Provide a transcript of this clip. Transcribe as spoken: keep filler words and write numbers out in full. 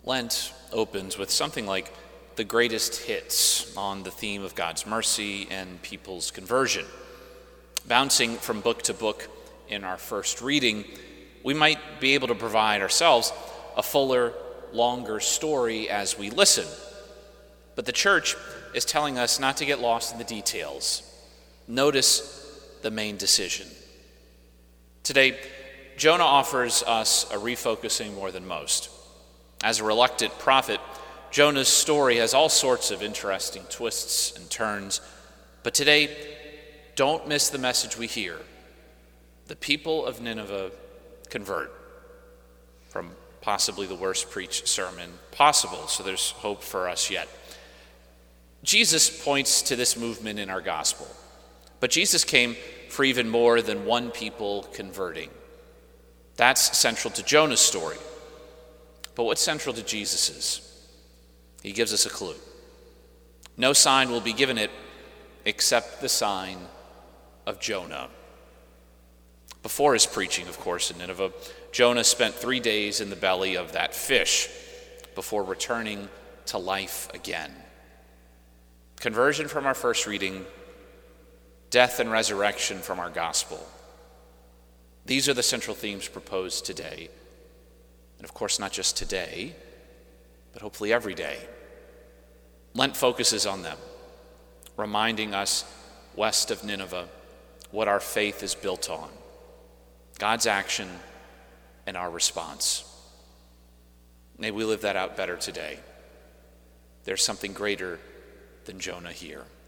Lent opens with something like the greatest hits on the theme of God's mercy and people's conversion. Bouncing from book to book in our first reading, we might be able to provide ourselves a fuller, longer story as we listen. But the church is telling us not to get lost in the details. Notice the main decision. Today, Jonah offers us a refocusing more than most. As a reluctant prophet, Jonah's story has all sorts of interesting twists and turns. But today, don't miss the message we hear. The people of Nineveh convert from possibly the worst preached sermon possible, so there's hope for us yet. Jesus points to this movement in our gospel, but Jesus came for even more than one people converting. That's central to Jonah's story. But what's central to Jesus's? He gives us a clue. No sign will be given it except the sign of Jonah. Before his preaching, of course, in Nineveh, Jonah spent three days in the belly of that fish before returning to life again. Conversion from our first reading, death and resurrection from our gospel. These are the central themes proposed today. And of course, not just today, but hopefully every day. Lent focuses on them, reminding us west of Nineveh what our faith is built on, God's action and our response. May we live that out better today. There's something greater than Jonah here.